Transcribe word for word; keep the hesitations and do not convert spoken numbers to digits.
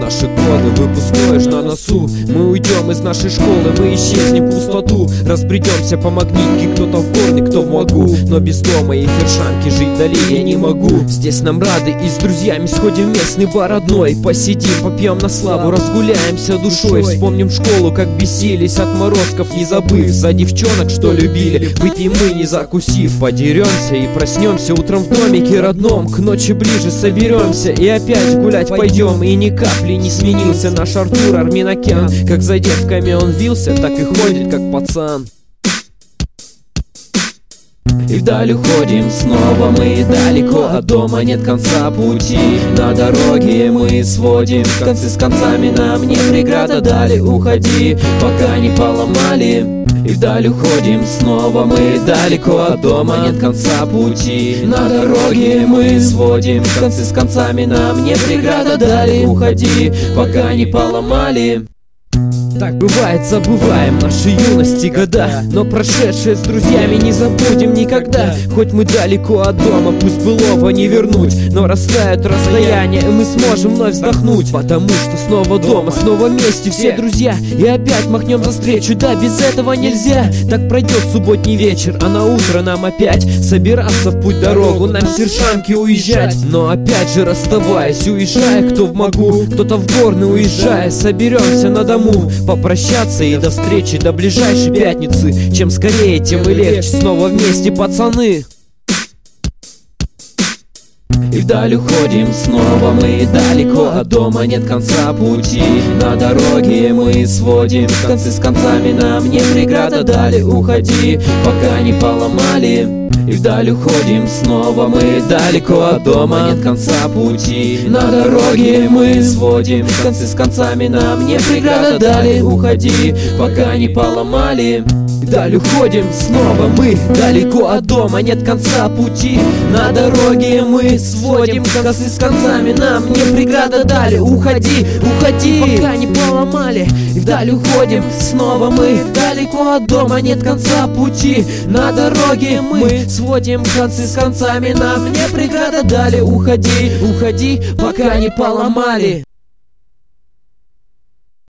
наши годы, выпускной ж на носу. Мы уйдем из нашей школы, мы исчезнем в пустоту. Разбредемся по магнитке, кто-то в горне, кто в могу. Но без дома и фершанки жить вдали я не могу. Здесь нам рады и с друзьями сходим в местный бар одной. Посидим, попьем на славу, разгуляемся душой. Вспомним школу, как бесились отморозков, не забыв за девчонок, что любили. Выпьем мы, не закусив, подеремся и проснемся утром в домике родном. К ночи ближе соберемся и опять гулять пойдем. И ни капли не сменился наш Артур Арминакян. Как за девками он вился, так и ходит, как пацан. И вдаль уходим снова мы далеко от дома, нет конца пути. На дороге мы сводим концы с концами, нам не преграда, далее уходи, пока не поломали. И вдаль уходим снова мы далеко от дома, нет конца пути. На дороге мы сводим концы с концами, нам не преграда, далее уходи, пока не поломали. Так бывает, забываем наши юности года, но прошедшие с друзьями не забудем никогда. Хоть мы далеко от дома, пусть былого не вернуть, но растают расстояния, и мы сможем вновь вздохнуть. Потому что снова дома, снова вместе все друзья, и опять махнем за встречу, да, без этого нельзя. Так пройдет субботний вечер, а на утро нам опять собираться в путь дорогу, нам в Сершанки уезжать. Но опять же расставаясь, уезжая, кто в Могу, кто-то в Горный уезжая, соберемся на дому попрощаться и до встречи, до ближайшей пятницы. Чем скорее, тем и легче, снова вместе, пацаны. И вдаль уходим снова мы далеко от дома, нет конца пути. На дороге мы сводим концы с концами, нам не преграда, далее уходи, пока не поломали. И вдаль уходим снова мы далеко от дома, нет конца пути. На дороге мы сводим концы с концами, нам не преграда, далее уходи, пока не поломали. Далее уходим снова мы далеко от дома, нет конца пути. На дороге мы сводим концы с концами, нам не преграда, далее уходи, уходи, пока не поломали. И вдаль уходим снова мы далеко от дома, нет конца пути. На дороге мы сводим концы с концами, нам не преграда, далее уходи, уходи, пока не поломали.